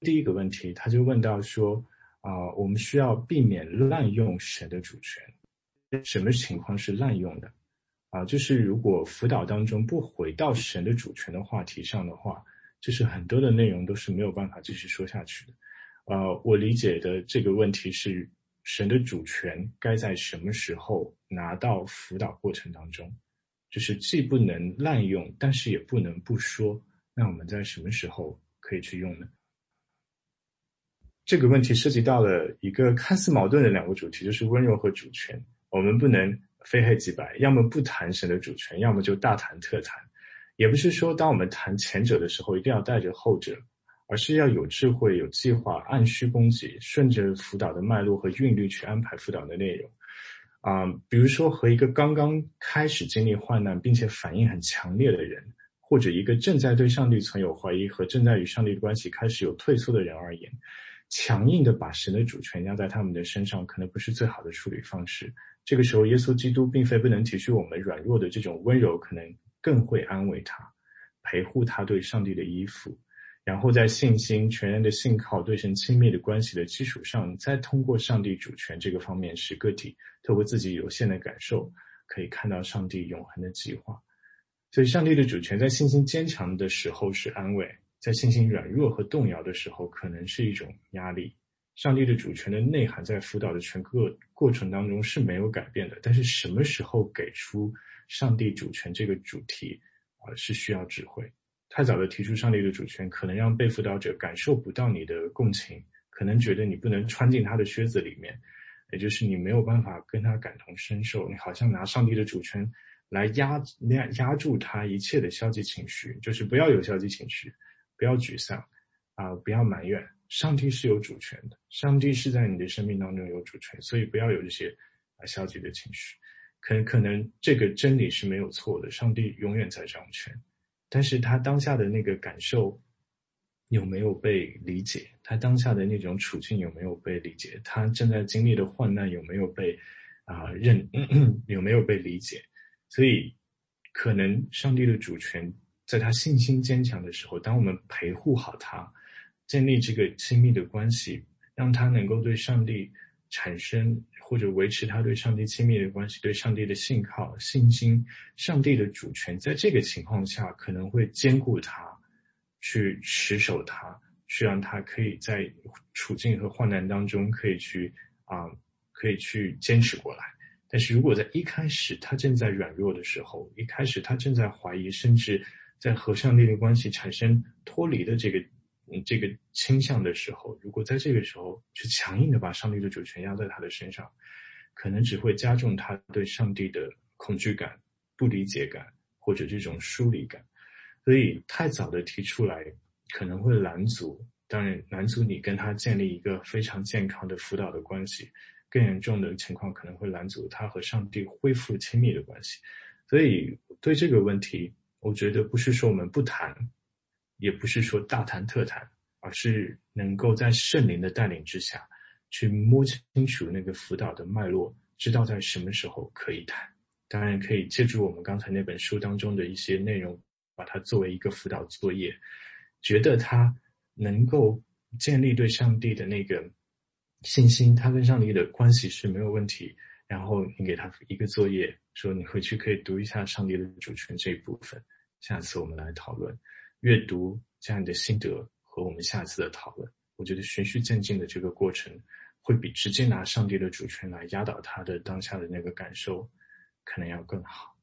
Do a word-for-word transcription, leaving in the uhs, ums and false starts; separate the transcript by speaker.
Speaker 1: 第一个问题，他就问到说，啊、呃，我们需要避免滥用神的主权。什么情况是滥用的？啊、呃，就是如果辅导当中不回到神的主权的话题上的话，就是很多的内容都是没有办法继续说下去的。呃，我理解的这个问题是，神的主权该在什么时候拿到辅导过程当中，就是既不能滥用，但是也不能不说。那我们在什么时候可以去用呢？这个问题涉及到了一个看似矛盾的两个主题，就是温柔和主权。我们不能非黑即白，要么不谈神的主权，要么就大谈特谈。也不是说当我们谈前者的时候一定要带着后者，而是要有智慧、有计划，按需供给，顺着辅导的脉络和韵律去安排辅导的内容。啊、呃，比如说和一个刚刚开始经历患难并且反应很强烈的人，或者一个正在对上帝存有怀疑和正在与上帝的关系开始有退缩的人而言，强硬的把神的主权压在他们的身上，可能不是最好的处理方式。这个时候，耶稣基督并非不能体恤我们软弱的这种温柔，可能更会安慰他，陪护他对上帝的依附，然后在信心、全然的信靠、对神亲密的关系的基础上，再通过上帝主权这个方面，使个体透过自己有限的感受，可以看到上帝永恒的计划。所以，上帝的主权在信心坚强的时候是安慰，在信心软弱和动摇的时候，可能是一种压力。上帝的主权的内涵在辅导的全个过程当中是没有改变的，但是什么时候给出上帝主权这个主题啊、呃，是需要智慧。太早的提出上帝的主权，可能让被辅导者感受不到你的共情，可能觉得你不能穿进他的靴子里面，也就是你没有办法跟他感同身受，你好像拿上帝的主权来压压压住他一切的消极情绪，就是不要有消极情绪，不要沮丧啊、呃，不要埋怨。上帝是有主权的，上帝是在你的生命当中有主权，所以不要有这些啊消极的情绪。可能可能这个真理是没有错的，上帝永远在掌权，但是他当下的那个感受有没有被理解？他当下的那种处境有没有被理解？他正在经历的患难有没有被啊、呃、认有没有被理解？所以，可能上帝的主权在他信心坚强的时候，当我们陪护好他，建立这个亲密的关系，让他能够对上帝产生或者维持他对上帝亲密的关系，对上帝的信靠、信心，上帝的主权，在这个情况下可能会兼顾他，去持守他，去让他可以在处境和患难当中可以去啊、呃，可以去坚持过来。但是如果在一开始他正在软弱的时候，一开始他正在怀疑，甚至在和上帝的关系产生脱离的这个嗯这个倾向的时候，如果在这个时候去强硬的把上帝的主权压在他的身上，可能只会加重他对上帝的恐惧感、不理解感或者这种疏离感。所以太早的提出来可能会拦阻，当然拦阻你跟他建立一个非常健康的辅导的关系，更严重的情况可能会拦阻他和上帝恢复亲密的关系。所以对这个问题，我觉得不是说我们不谈，也不是说大谈特谈，而是能够在圣灵的带领之下去摸清楚那个辅导的脉络，知道在什么时候可以谈。当然可以借助我们刚才那本书当中的一些内容，把它作为一个辅导作业，觉得他能够建立对上帝的那个信心，他跟上帝的关系是没有问题，然后你给他一个作业，说你回去可以读一下上帝的主权这一部分，下次我们来讨论。阅读这样的心得和我们下次的讨论，我觉得循序渐进的这个过程会比直接拿上帝的主权来压倒他的当下的那个感受可能要更好。